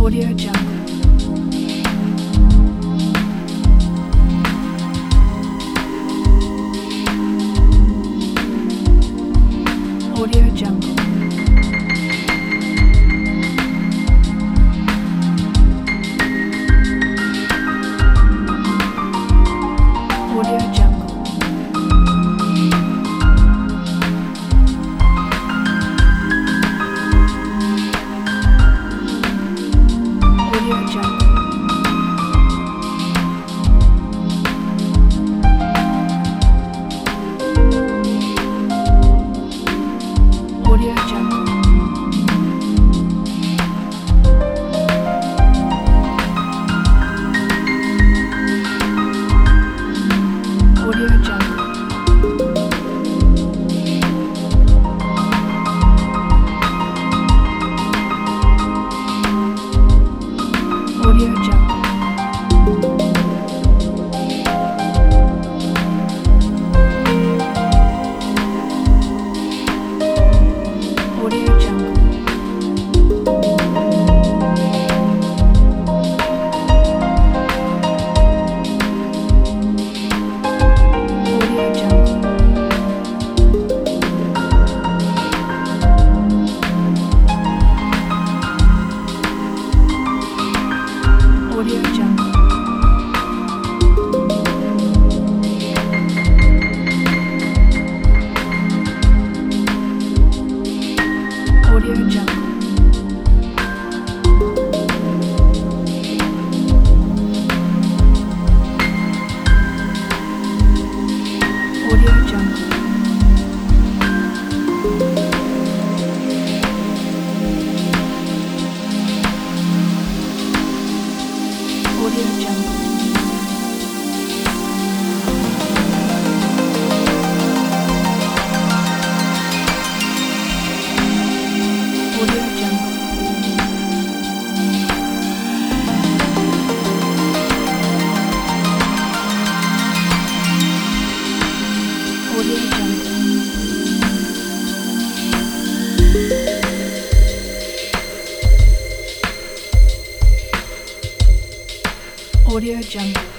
Audio Jungle. Audio Jungle. Audio Jungle. Audio Jungle. Audio Jungle. Audio Jungle. Audio Jungle. Audio Jungle. Audio Jungle. Audio Jungle. Audio Jungle. Audio Jungle. Audio Jungle. Audio Jungle. Audio Jungle. Audio Jungle.